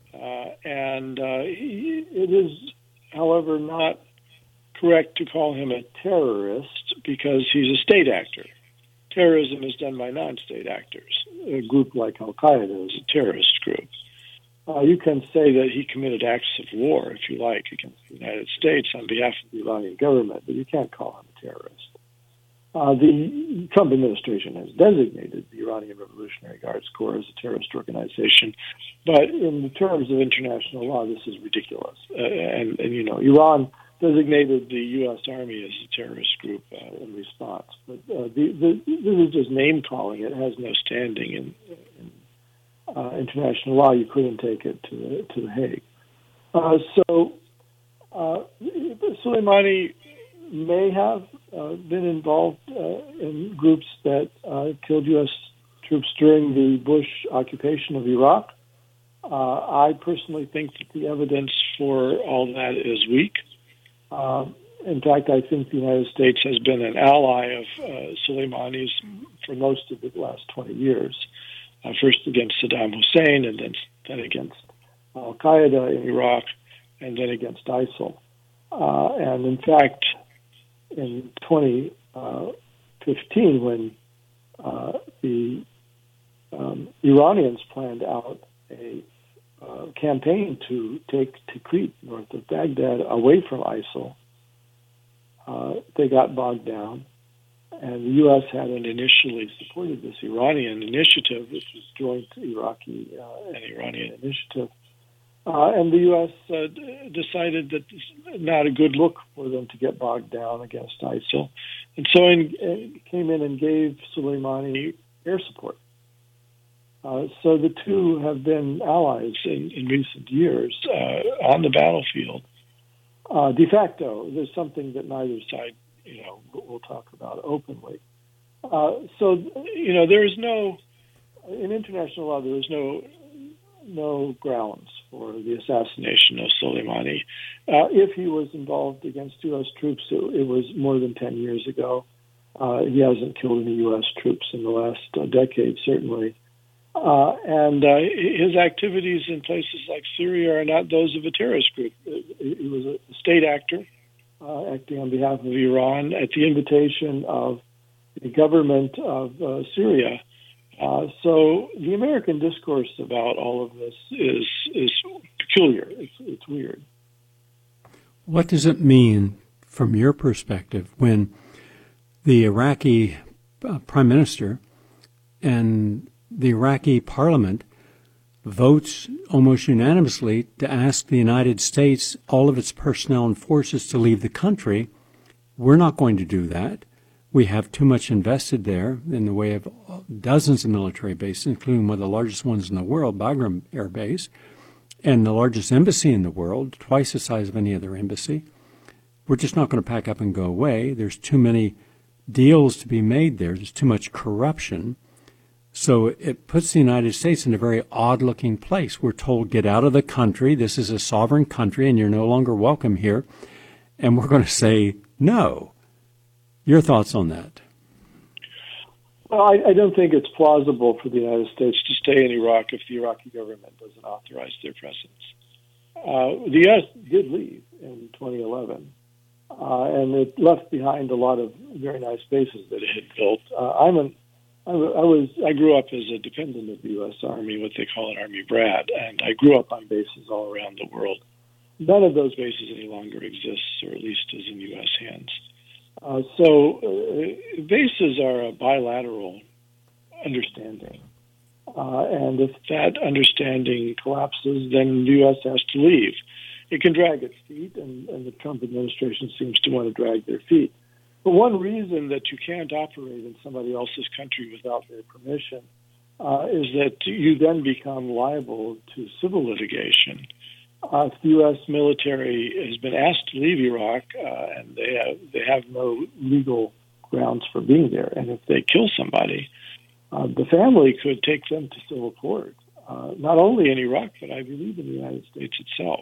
It is, however, not correct to call him a terrorist because he's a state actor. Terrorism is done by non-state actors. A group like Al-Qaeda is a terrorist group. You can say that he committed acts of war, if you like, against the United States on behalf of the Iranian government, but you can't call him a terrorist. The Trump administration has designated the Iranian Revolutionary Guards Corps as a terrorist organization, but in the terms of international law, this is ridiculous. And you know, Iran designated the U.S. Army as a terrorist group in response. But this is just name calling. It has no standing in international law. You couldn't take it to the Hague. So Soleimani may have been involved in groups that killed U.S. troops during the Bush occupation of Iraq. I personally think that the evidence for all that is weak. In fact, I think the United States has been an ally of Soleimani's for most of the last 20 years, first against Saddam Hussein and then against al-Qaeda in Iraq and then against ISIL. And in fact, in 2015, when the Iranians planned out a campaign to take Tikrit, north of Baghdad, away from ISIL, they got bogged down. And the U.S. hadn't initially supported this Iranian initiative, which was joint Iraqi and Iranian initiative. And the U.S. decided that it's not a good look for them to get bogged down against ISIL. And so came in and gave Soleimani air support. So the two have been allies in recent years on the battlefield. De facto, there's something that neither side, will talk about openly. So, there is no, in international law, there is no grounds for the assassination of Soleimani. If he was involved against U.S. troops, it was more than 10 years ago. He hasn't killed any U.S. troops in the last decade, certainly. And his activities in places like Syria are not those of a terrorist group. He was a state actor acting on behalf of Iran at the invitation of the government of Syria. So the American discourse about all of this is peculiar. It's weird. What does it mean, from your perspective, when the Iraqi prime minister and the Iraqi parliament votes almost unanimously to ask the United States, all of its personnel and forces, to leave the country? We're not going to do that. We have too much invested there in the way of dozens of military bases, including one of the largest ones in the world, Bagram Air Base, and the largest embassy in the world, twice the size of any other embassy. We're just not going to pack up and go away. There's too many deals to be made there. There's too much corruption. So it puts the United States in a very odd-looking place. We're told, get out of the country. This is a sovereign country, and you're no longer welcome here. And we're going to say no. Your thoughts on that? Well, I don't think it's plausible for the United States to stay in Iraq if the Iraqi government doesn't authorize their presence. The U.S. did leave in 2011, and it left behind a lot of very nice bases that it had built. I grew up as a dependent of the U.S. Army, what they call an Army brat, and I grew up on bases all around the world. None of those bases any longer exists, or at least is in U.S. hands. So bases are a bilateral understanding. And if that understanding collapses, then the U.S. has to leave. It can drag its feet, and the Trump administration seems to want to drag their feet. But one reason that you can't operate in somebody else's country without their permission is that you then become liable to civil litigation. If the U.S. military has been asked to leave Iraq, and they have no legal grounds for being there, and if they kill somebody, the family could take them to civil court, not only in Iraq, but I believe in the United States itself.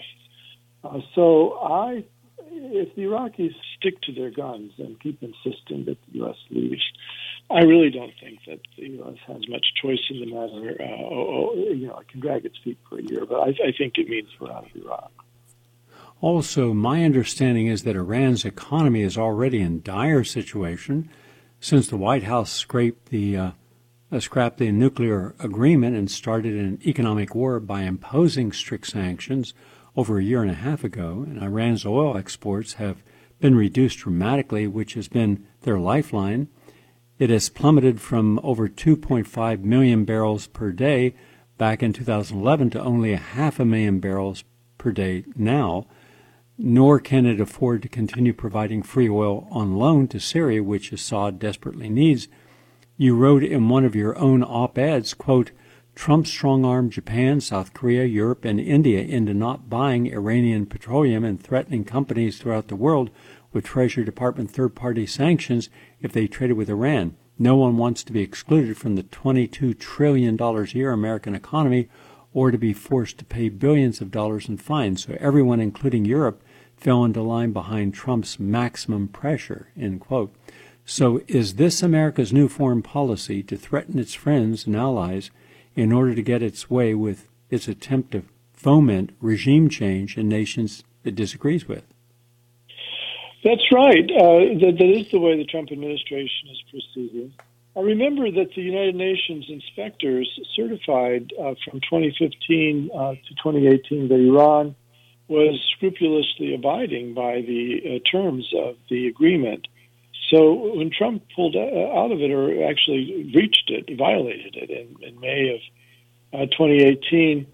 If the Iraqis stick to their guns and keep insisting that the U.S. leaves, I really don't think that the U.S. has much choice in the matter. It can drag its feet for a year, but I think it means we're out of Iraq. Also, my understanding is that Iran's economy is already in dire situation since the White House scrapped the nuclear agreement and started an economic war by imposing strict sanctions over a year and a half ago, and Iran's oil exports have been reduced dramatically, which has been their lifeline. It has plummeted from over 2.5 million barrels per day back in 2011 to only 500,000 barrels per day now. nor can it afford to continue providing free oil on loan to Syria, which Assad desperately needs. You wrote in one of your own op-eds, quote, Trump strong-armed Japan, South Korea, Europe, and India into not buying Iranian petroleum and threatening companies throughout the world with Treasury Department third-party sanctions if they traded with Iran. No one wants to be excluded from the $22 trillion a year American economy or to be forced to pay billions of dollars in fines. So everyone, including Europe, fell into line behind Trump's maximum pressure, end quote. So is this America's new foreign policy to threaten its friends and allies in order to get its way with its attempt to foment regime change in nations it disagrees with? That's right. That is the way the Trump administration is proceeding. I remember that the United Nations inspectors certified from 2015 to 2018 that Iran was scrupulously abiding by the terms of the agreement. So when Trump pulled out of it, or actually breached it, violated it in May of 2018,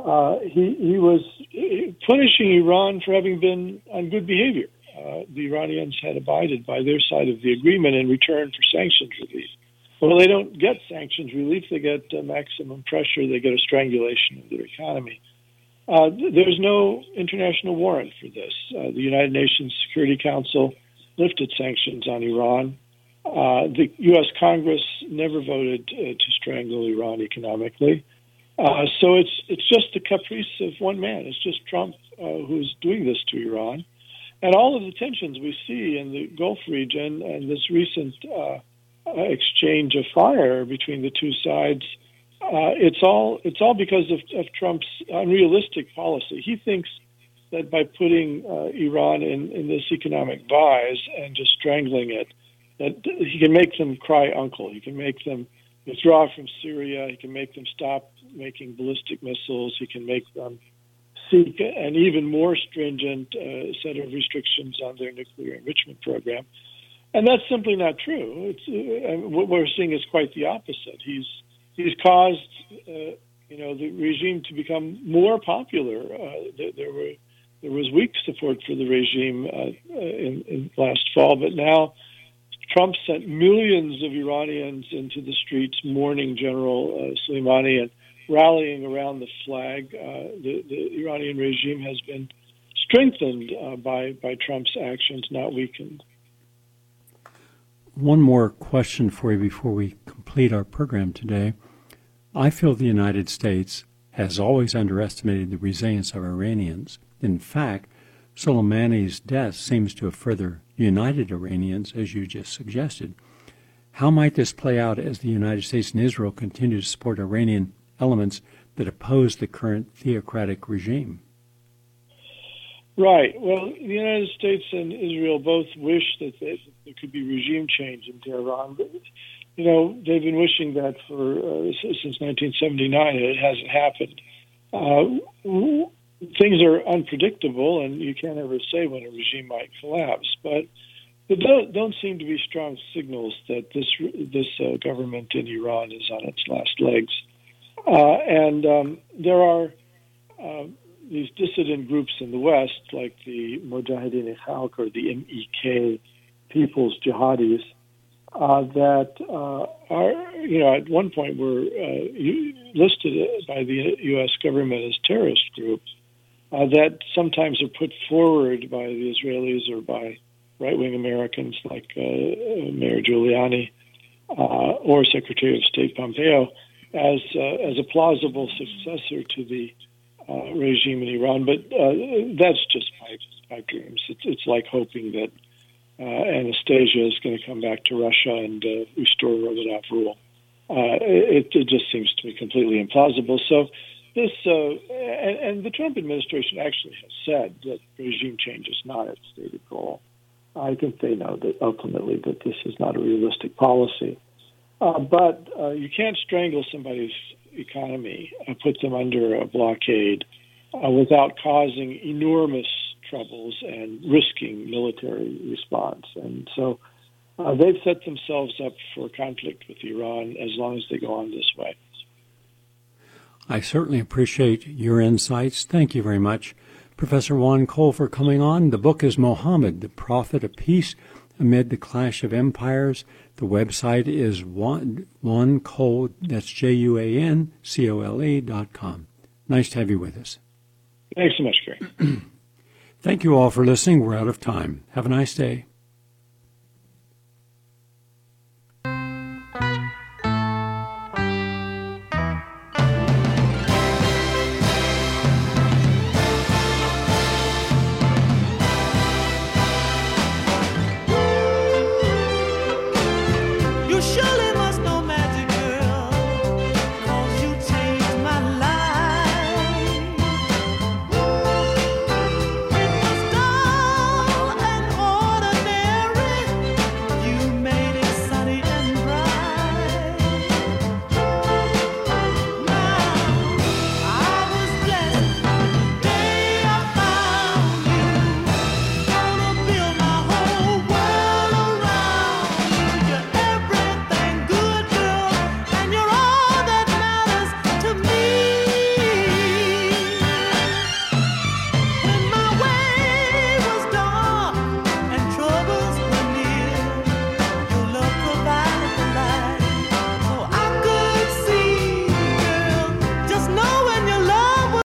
he was punishing Iran for having been on good behavior. The Iranians had abided by their side of the agreement in return for sanctions relief. Well, they don't get sanctions relief. They get maximum pressure. They get a strangulation of their economy. There's no international warrant for this. The United Nations Security Council lifted sanctions on Iran. The U.S. Congress never voted to strangle Iran economically. So it's just the caprice of one man. It's just Trump who's doing this to Iran. And all of the tensions we see in the Gulf region and this recent exchange of fire between the two sides, it's all because of Trump's unrealistic policy. He thinks that by putting Iran in this economic vise and just strangling it, that he can make them cry uncle. He can make them withdraw from Syria. He can make them stop making ballistic missiles. He can make them seek an even more stringent set of restrictions on their nuclear enrichment program. And that's simply not true. What we're seeing is quite the opposite. He's caused the regime to become more popular. There was weak support for the regime in last fall, but now Trump sent millions of Iranians into the streets mourning General Soleimani and rallying around the flag. The Iranian regime has been strengthened by Trump's actions, not weakened. One more question for you before we complete our program today. I feel the United States has always underestimated the resilience of Iranians. In fact, Soleimani's death seems to have further united Iranians, as you just suggested. How might this play out as the United States and Israel continue to support Iranian elements that oppose the current theocratic regime? Right. Well, the United States and Israel both wish that there could be regime change in Tehran. But, they've been wishing that since 1979, and it hasn't happened. Things are unpredictable, and you can't ever say when a regime might collapse. But there don't seem to be strong signals that this government in Iran is on its last legs. And there are these dissident groups in the West, like the Mojahedin-e-Khalq or the MEK, People's Jihadis, that are, at one point were listed by the U.S. government as terrorist groups, that sometimes are put forward by the Israelis or by right-wing Americans like Mayor Giuliani or Secretary of State Pompeo as a plausible successor to the regime in Iran. But that's just pipe dreams. It's like hoping that Anastasia is going to come back to Russia and restore Romanov rule. It just seems to me completely implausible. So this, and the Trump administration actually has said that regime change is not its stated goal. I think they know that ultimately that this is not a realistic policy. But you can't strangle somebody's economy and put them under a blockade without causing enormous troubles and risking military response. And so they've set themselves up for conflict with Iran as long as they go on this way. I certainly appreciate your insights. Thank you very much. Professor Juan Cole for coming on. The book is Mohammed, the Prophet of Peace Amid the Clash of Empires. The website is Juan Cole, that's JUANCOLE.com. Nice to have you with us. Thanks so much, Gary. Thank you all for listening. We're out of time. Have a nice day.